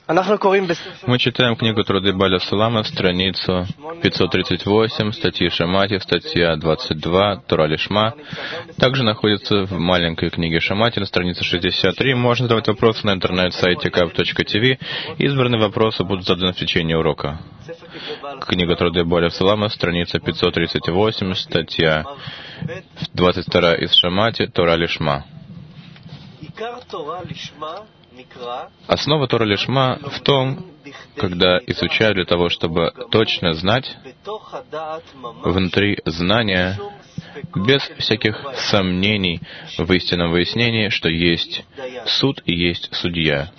Мы читаем книгу Труды Баля Сулама, страницу 538, статьи Шамати, статья 22, Тора Лишма. Также находится в маленькой книге Шамати на странице 63. Можно задавать вопросы на интернет-сайте kaf.tv. Избранные вопросы будут заданы в течение урока. Книга Труды Баля Сулама, страница 538, статья 22 из Шамати, Тора Лишма. Основа Тора Лишма в том, когда изучаю для того, чтобы точно знать внутри знания, без всяких сомнений в истинном выяснении, что есть суд и есть судья.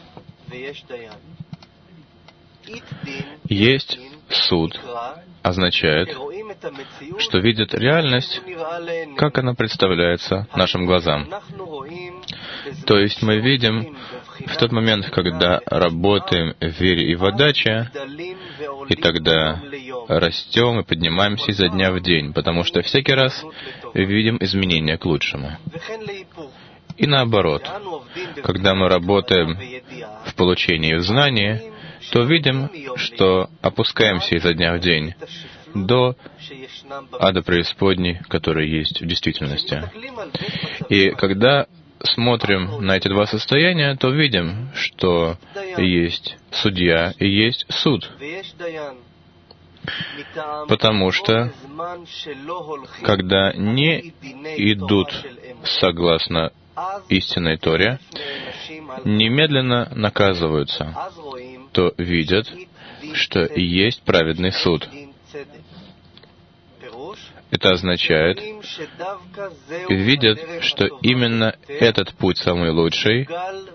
Есть суд означает, что видит реальность, как она представляется нашим глазам. То есть мы видим в тот момент, когда работаем в вере и в отдаче, и тогда растем и поднимаемся изо дня в день, потому что всякий раз видим изменения к лучшему. И наоборот, когда мы работаем в получении и в знании, то видим, что опускаемся изо дня в день до ада преисподней, который есть в действительности. И когда смотрим на эти два состояния, то видим, что есть судья и есть суд. Потому что, когда не идут согласно истинной Торе, немедленно наказываются, то видят, что есть праведный суд. Это означает, видят, что именно этот путь самый лучший,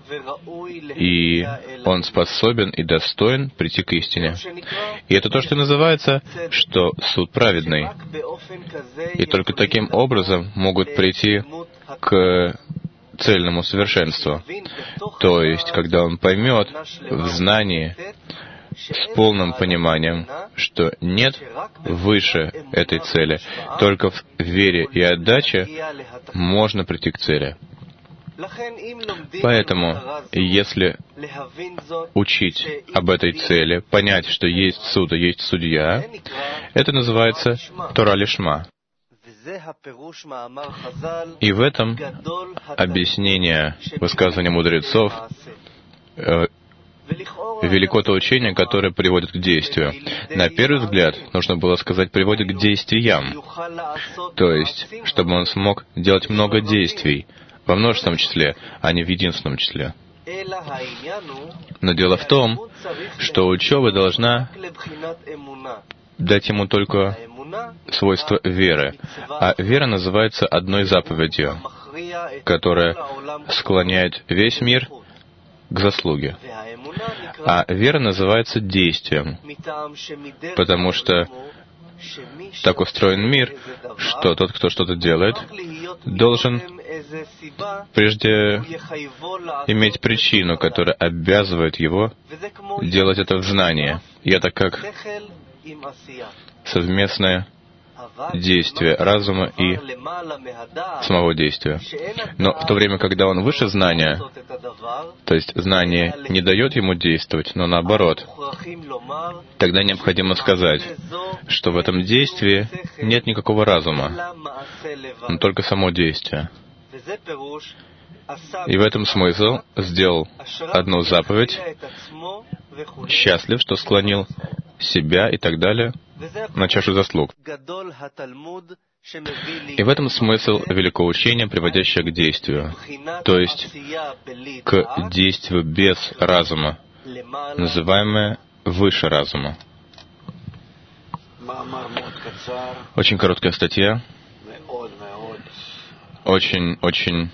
и он способен и достоин прийти к истине. И это то, что называется, что суд праведный. И только таким образом могут прийти к цельному совершенству. То есть, когда он поймет в знании, с полным пониманием, что нет выше этой цели. Только в вере и отдаче можно прийти к цели. Поэтому, если учить об этой цели, понять, что есть суд и есть судья, это называется Тора Лишма. И в этом объяснение высказывания мудрецов велико то учение, которое приводит к действию. На первый взгляд, нужно было сказать, приводит к действиям. То есть, чтобы он смог делать много действий, во множественном числе, а не в единственном числе. Но дело в том, что учеба должна дать ему только свойство веры. А вера называется одной заповедью, которая склоняет весь мир к заслуге. А вера называется действием, потому что так устроен мир, что тот, кто что-то делает, должен прежде иметь причину, которая обязывает его делать это в знании. И это как совместное действие разума и самого действия. Но в то время, когда он выше знания, то есть знание не дает ему действовать, но наоборот, тогда необходимо сказать, что в этом действии нет никакого разума, но только само действие. И в этом смысл сделал одну заповедь, счастлив, что склонил себя и так далее на чашу заслуг. И в этом смысл великого учения, приводящее к действию, то есть к действию без разума, называемое выше разума. Очень короткая статья, очень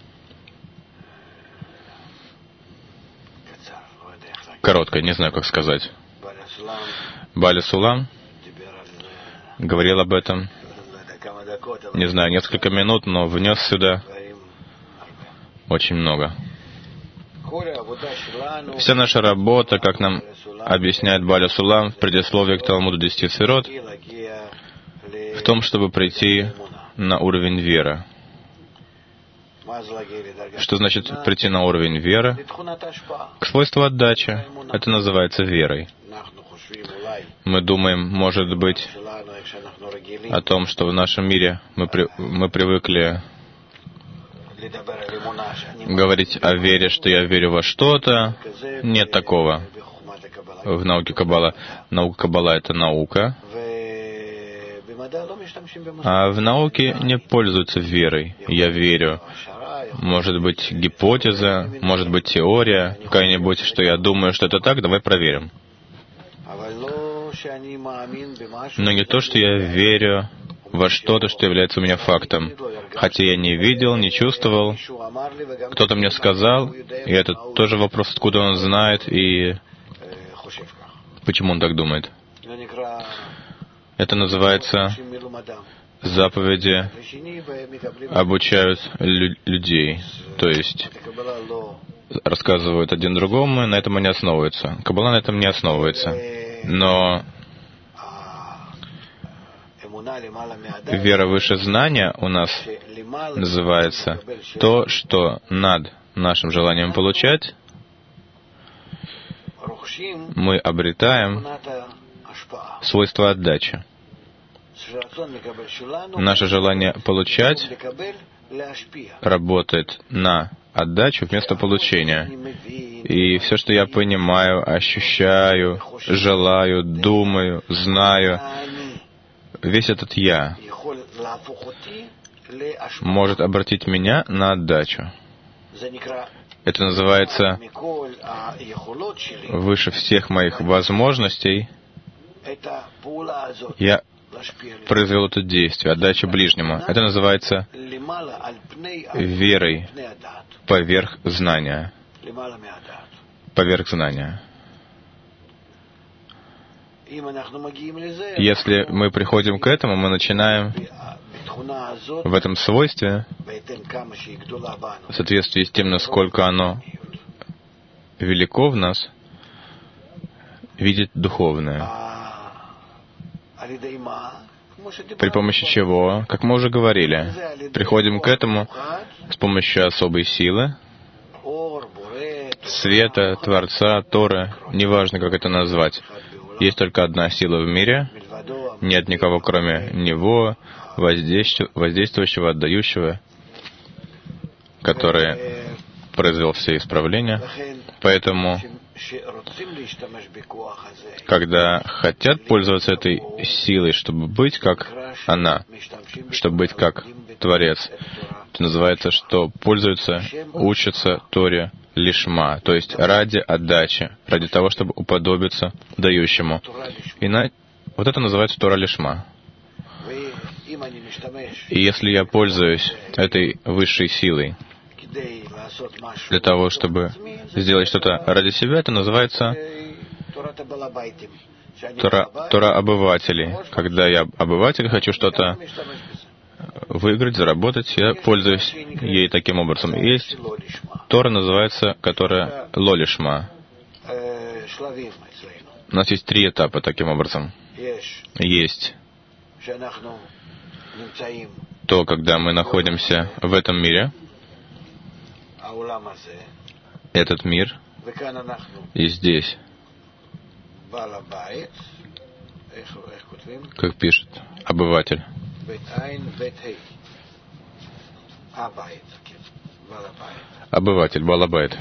короткая, не знаю, как сказать. Баля Сулам говорил об этом, не знаю, несколько минут, но внес сюда очень много. Вся наша работа, как нам объясняет Баля Сулам в предисловии к Талмуду 10 Сферот, в том, чтобы прийти на уровень веры. Что значит прийти на уровень веры? К свойству отдачи. Это называется верой. Мы думаем, может быть, о том, что в нашем мире мы привыкли говорить о вере, что я верю во что-то. Нет такого в науке Каббала. Наука Каббала — это наука. А в науке не пользуются верой. Я верю. Может быть, гипотеза, может быть, теория, какая-нибудь, что я думаю, что это так, давай проверим. Но не то, что я верю во что-то, что является у меня фактом. Хотя я не видел, не чувствовал. Кто-то мне сказал, и это тоже вопрос, откуда он знает, и почему он так думает. Это называется заповеди обучают людей. То есть рассказывают один другому, на этом они основываются. Каббала на этом не основывается. Но вера выше знания у нас называется то, что над нашим желанием получать мы обретаем свойство отдачи. Наше желание получать работает на отдачу вместо получения. И все, что я понимаю, ощущаю, желаю, думаю, знаю, весь этот «я» может обратить меня на отдачу. Это называется выше всех моих возможностей. Я произвел это действие, отдача ближнему. Это называется верой поверх знания. Поверх знания. Если мы приходим к этому, мы начинаем в этом свойстве, в соответствии с тем, насколько оно велико в нас, видеть духовное. При помощи чего, как мы уже говорили, приходим к этому с помощью особой силы, света, Творца, Торы, неважно, как это назвать. Есть только одна сила в мире, нет никого, кроме Него, воздействующего, отдающего, который произвел все исправления. Поэтому, когда хотят пользоваться этой силой, чтобы быть как она, чтобы быть как Творец, это называется, что пользуются, учатся Торе лишма, то есть ради отдачи, ради того, чтобы уподобиться дающему. Вот это называется Тора лишма. И если я пользуюсь этой высшей силой для того, чтобы сделать что-то ради себя, это называется Тора обывателей. Когда я обыватель, хочу что-то выиграть, заработать, я пользуюсь ей таким образом. Есть Тора, называется, которая лолишма. У нас есть 3 этапа таким образом. Есть то, когда мы находимся в этом мире, этот мир, и здесь, как пишет обыватель, обыватель, балабайт.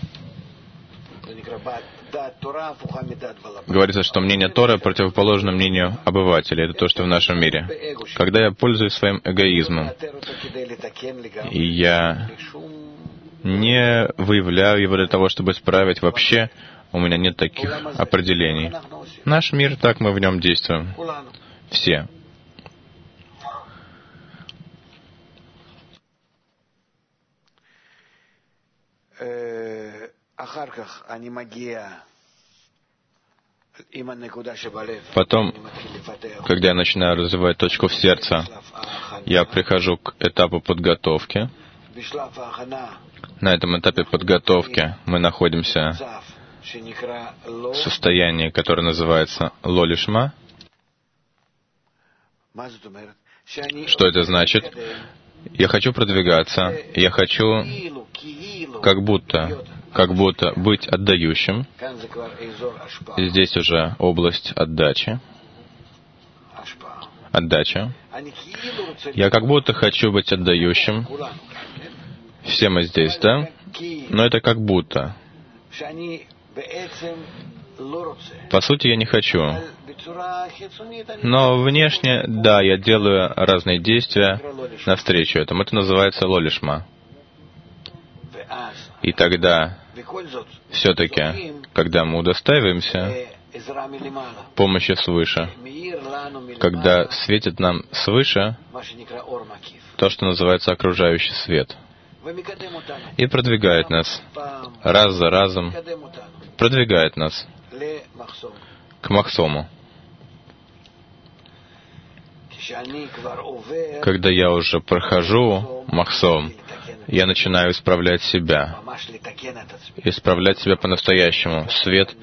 Говорится, что мнение Торы противоположно мнению обывателя. Это то, что в нашем мире. Когда я пользуюсь своим эгоизмом, и я не выявляю его для того, чтобы исправить вообще, у меня нет таких определений. Наш мир, так мы в нем действуем. Все. Потом, когда я начинаю развивать точку в сердце, я прихожу к этапу подготовки. На этом этапе подготовки мы находимся в состоянии, которое называется лолишма. Что это значит? Я хочу продвигаться, я хочу как будто быть отдающим. Здесь уже область отдача. Я как будто хочу быть отдающим. Все мы здесь, да? Но это как будто. По сути, я не хочу. Но внешне, да, я делаю разные действия навстречу этому. Это называется лолишма. И тогда, все-таки, когда мы удостаиваемся помощи свыше, когда светит нам свыше то, что называется окружающий свет, и продвигает нас раз за разом, продвигает нас к Махсому. Когда я уже прохожу Махсом, я начинаю исправлять себя по-настоящему. Свет,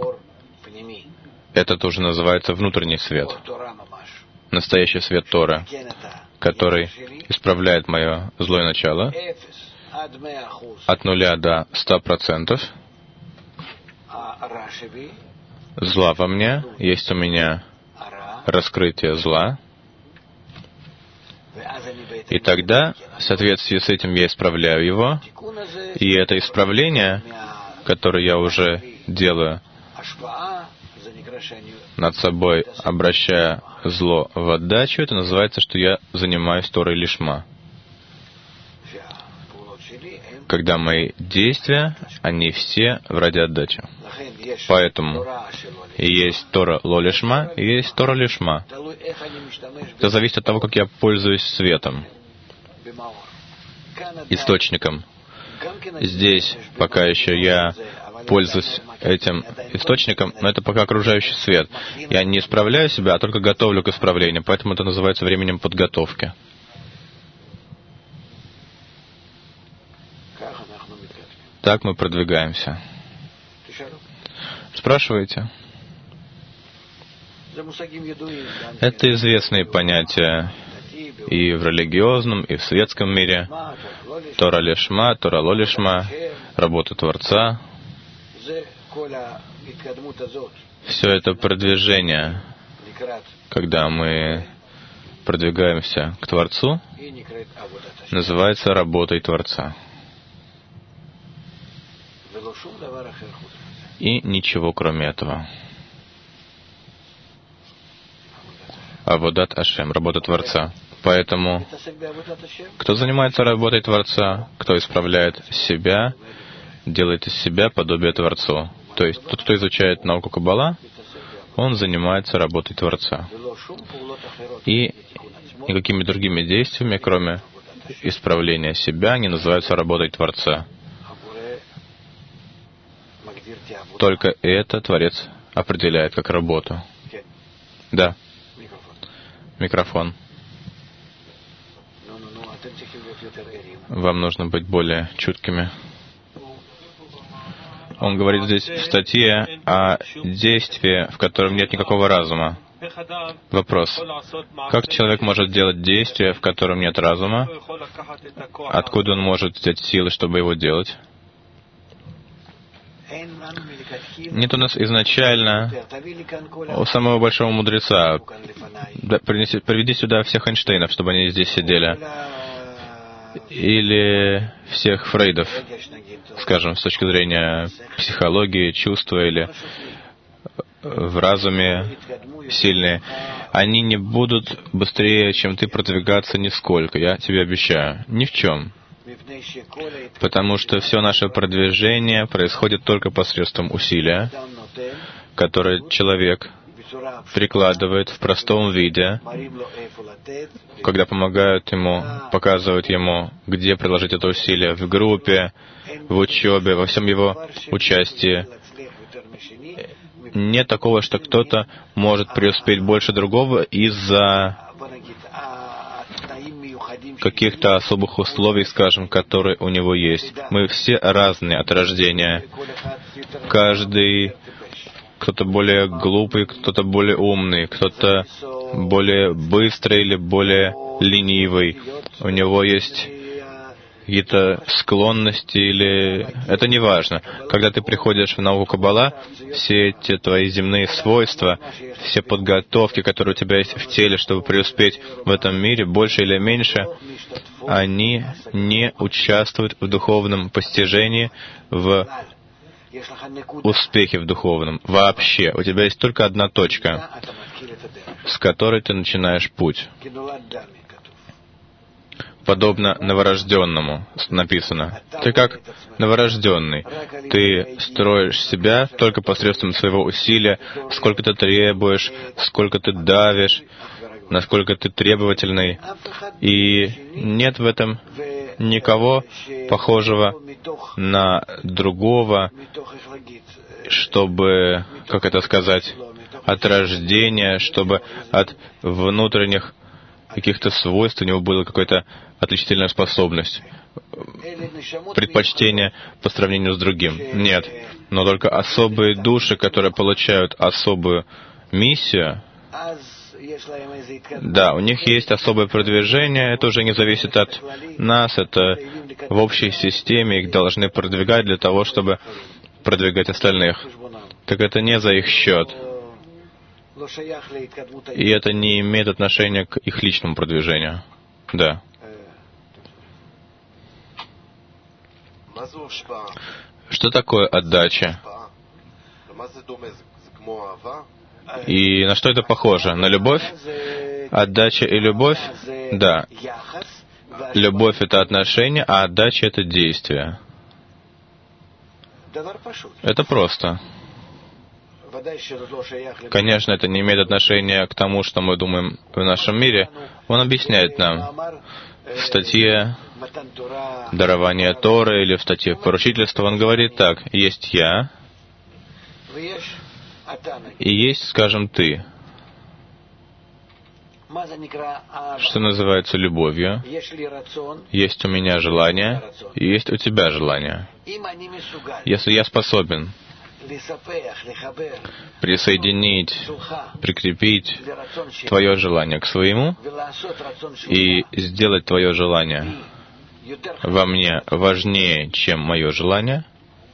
это тоже называется внутренний свет. Настоящий свет Торы, который исправляет мое злое начало от 0 до 100%. Зла во мне, есть у меня раскрытие зла. И тогда, в соответствии с этим, я исправляю его. И это исправление, которое я уже делаю над собой, обращая зло в отдачу, это называется, что я занимаюсь Торой лишма. Когда мои действия, они все ради отдачи. Поэтому и есть Тора лолишма, и есть Тора лишма. Это зависит от того, как я пользуюсь светом, источником. Здесь пока еще я пользуюсь этим источником, но это пока окружающий свет. Я не исправляю себя, а только готовлю к исправлению, поэтому это называется временем подготовки. Так мы продвигаемся. Спрашиваете? Это известные понятия и в религиозном, и в светском мире. Тора лишма, Тора лолишма, работа Творца. Все это продвижение, когда мы продвигаемся к Творцу, называется работой Творца. И ничего кроме этого. Аводат Ашем, работа Творца. Поэтому, кто занимается работой Творца, кто исправляет себя, делает из себя подобие Творцу. То есть, тот, кто изучает науку Каббала, он занимается работой Творца. И никакими другими действиями, кроме исправления себя, не называются работой Творца. Только это Творец определяет как работу. Да. Микрофон. Вам нужно быть более чуткими. Он говорит здесь в статье о действии, в котором нет никакого разума. Вопрос. Как человек может делать действие, в котором нет разума? Откуда он может взять силы, чтобы его делать? Нет у нас изначально у самого большого мудреца. Приведи сюда всех Эйнштейнов, чтобы они здесь сидели. Или всех Фрейдов, скажем, с точки зрения психологии, чувства или в разуме сильные. Они не будут быстрее, чем ты, продвигаться нисколько, я тебе обещаю. Ни в чем. Потому что все наше продвижение происходит только посредством усилия, которое человек прикладывает в простом виде, когда помогают ему, показывают ему, где приложить это усилие, в группе, в учебе, во всем его участии. Нет такого, что кто-то может преуспеть больше другого из-за каких-то особых условий, скажем, которые у него есть. Мы все разные от рождения. Каждый кто-то более глупый, кто-то более умный, кто-то более быстрый или более ленивый. У него есть какие-то склонности или... Это не важно. Когда ты приходишь в науку Каббала, все эти твои земные свойства, все подготовки, которые у тебя есть в теле, чтобы преуспеть в этом мире, больше или меньше, они не участвуют в духовном постижении, в успехе в духовном. Вообще. У тебя есть только одна точка, с которой ты начинаешь путь. Подобно новорожденному, написано. Ты как новорожденный. Ты строишь себя только посредством своего усилия, сколько ты требуешь, сколько ты давишь, насколько ты требовательный. И нет в этом никого похожего на другого, чтобы, как это сказать, от рождения, чтобы от внутренних каких-то свойств у него была какая-то отличительная способность, предпочтение по сравнению с другим. Нет, но только особые души, которые получают особую миссию, да, у них есть особое продвижение, это уже не зависит от нас, это в общей системе их должны продвигать для того, чтобы продвигать остальных. Так это не за их счет. И это не имеет отношения к их личному продвижению. Да. Что такое отдача? И на что это похоже? На любовь? Отдача и любовь? Да. Любовь — это отношение, а отдача — это действие. Это просто. Конечно, это не имеет отношения к тому, что мы думаем в нашем мире. Он объясняет нам в статье «Дарование Торы» или в статье «Поручительство». Он говорит так: есть я, и есть, скажем, ты. Что называется любовью? Есть у меня желание, и есть у тебя желание. Если я способен присоединить, прикрепить твое желание к своему и сделать твое желание во мне важнее, чем мое желание,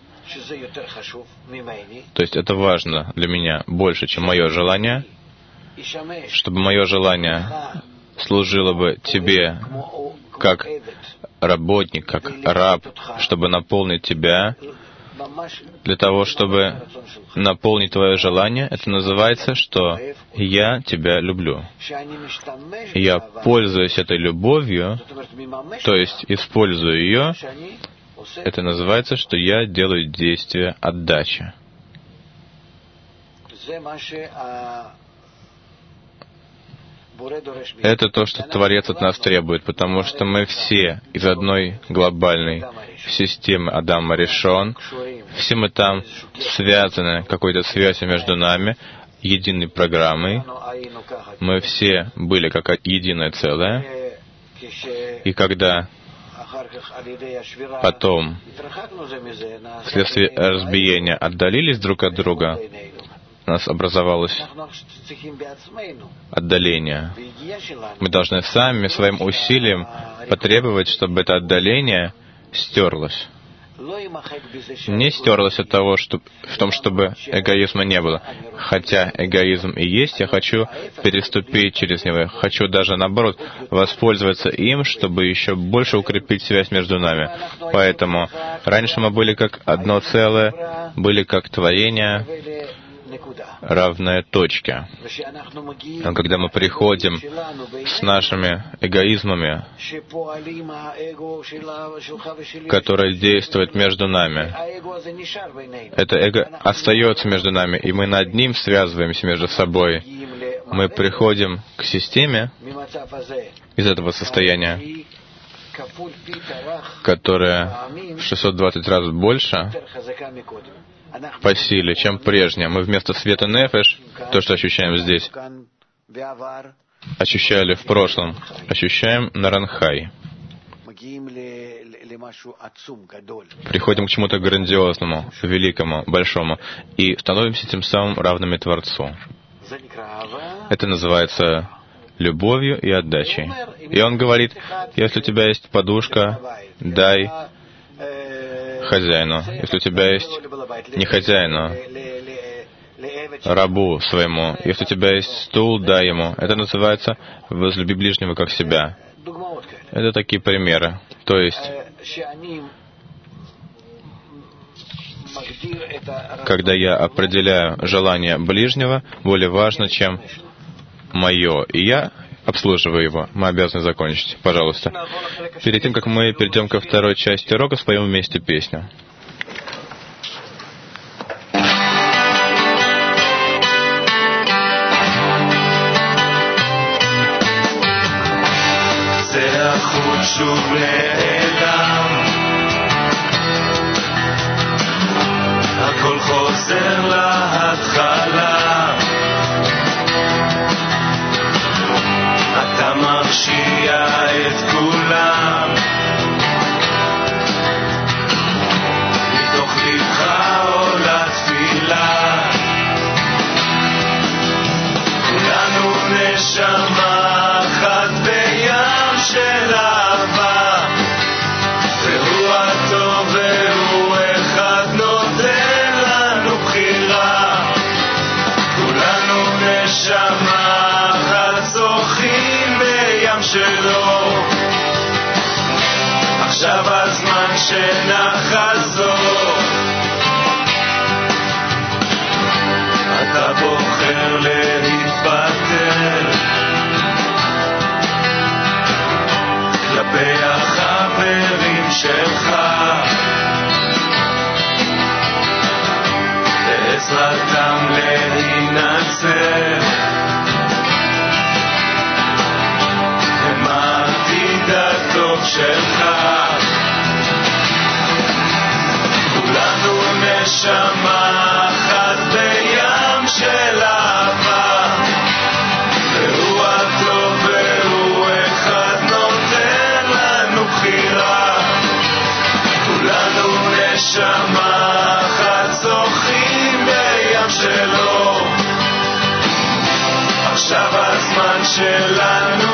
то есть это важно для меня больше, чем мое желание, чтобы мое желание служило бы тебе как работник, как раб, чтобы наполнить тебя, для того, чтобы наполнить твое желание, это называется, что я тебя люблю. Я пользуюсь этой любовью, то есть использую ее, это называется, что я делаю действие отдачи. Это то, что Творец от нас требует, потому что мы все из одной глобальной системы Адам Ришон, все мы там связаны какой-то связью между нами, единой программой. Мы все были как единое целое. И когда потом, вследствие разбиения, отдалились друг от друга, у нас образовалось отдаление. Мы должны сами своим усилием потребовать, чтобы это отдаление стерлось. Не стерлось от того, что, в том, чтобы эгоизма не было. Хотя эгоизм и есть, я хочу переступить через него. Я хочу даже, наоборот, воспользоваться им, чтобы еще больше укрепить связь между нами. Поэтому раньше мы были как одно целое, были как творение, равная точке. А когда мы приходим с нашими эгоизмами, которые действуют между нами, это эго остается между нами, и мы над ним связываемся между собой. Мы приходим к системе из этого состояния, которое в 620 раз больше по силе, чем прежнее. Мы вместо света нефеш, то, что ощущаем здесь, ощущали в прошлом, ощущаем на Ранхай. приходим к чему-то грандиозному, великому, большому, и становимся тем самым равными Творцу. Это называется любовью и отдачей. И он говорит, если у тебя есть подушка, дай хозяину. Если у тебя есть не хозяину, рабу своему. Если у тебя есть стул, дай ему. Это называется возлюби ближнего как себя. Это такие примеры. То есть, когда я определяю желание ближнего, более важно, чем мое, и я обслуживаю его. Мы обязаны закончить. Пожалуйста. Перед тем, как мы перейдем ко второй части урока, споем вместе песню. שוב נעלם, הכל חוזר להתחלה, אתה מרשיע את כולם, מתוך לבך עולה תפילה, כולנו נשמה אחת בים של אהבה, והוא הטוב והוא אחד נותן לנו בחירה, כולנו נשמה אחת זוכים בים שלו, עכשיו הזמן שנחזור, אתה בוחר להתפטר כלפי החברים שלך, בעזרתם להינצל, הם העתיד הטוב שלך, כולנו נשמה אחת בים של אהבה, והוא הטוב והוא אחד נותן לנו בחירה, כולנו נשמה אחת זוכים בים שלו, עכשיו הזמן שלנו,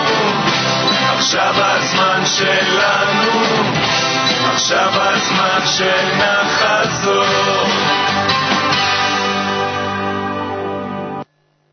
עכשיו הזמן שלנו, עכשיו הזמן שנחזור,